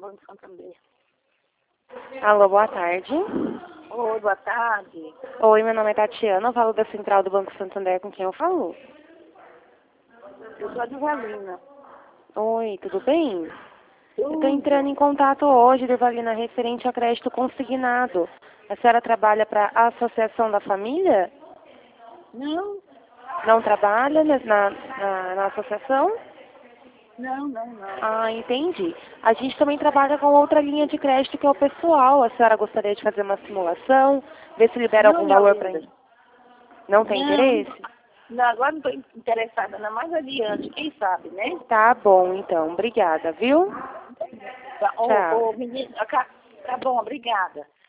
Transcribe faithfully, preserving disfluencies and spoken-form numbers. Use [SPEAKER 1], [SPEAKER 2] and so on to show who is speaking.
[SPEAKER 1] Banco Santander.
[SPEAKER 2] Alô, boa tarde.
[SPEAKER 1] Oi, boa tarde.
[SPEAKER 2] Oi, meu nome é Tatiana, eu falo da Central do Banco Santander, com quem eu falo?
[SPEAKER 1] Eu sou a Duvalina.
[SPEAKER 2] Oi, tudo bem? Eu estou
[SPEAKER 1] Tudo.
[SPEAKER 2] entrando em contato hoje, Duvalina, referente a crédito consignado. A senhora trabalha para a Associação da Família?
[SPEAKER 1] Não,
[SPEAKER 2] Não trabalha na, na, na, na associação?
[SPEAKER 1] não, não, não.
[SPEAKER 2] Ah, entendi. A gente também trabalha com outra linha de crédito que é o pessoal. A senhora gostaria de fazer uma simulação, ver se libera
[SPEAKER 1] Não,
[SPEAKER 2] algum
[SPEAKER 1] minha
[SPEAKER 2] valor para...
[SPEAKER 1] linda.
[SPEAKER 2] Não tem
[SPEAKER 1] Não,
[SPEAKER 2] interesse?
[SPEAKER 1] não, agora não estou interessada, não. Mais adiante, quem sabe, né?
[SPEAKER 2] Tá bom, então. Obrigada, viu?
[SPEAKER 1] Tá, ô,
[SPEAKER 2] Tchau.
[SPEAKER 1] ô, menina, tá tá bom, obrigada.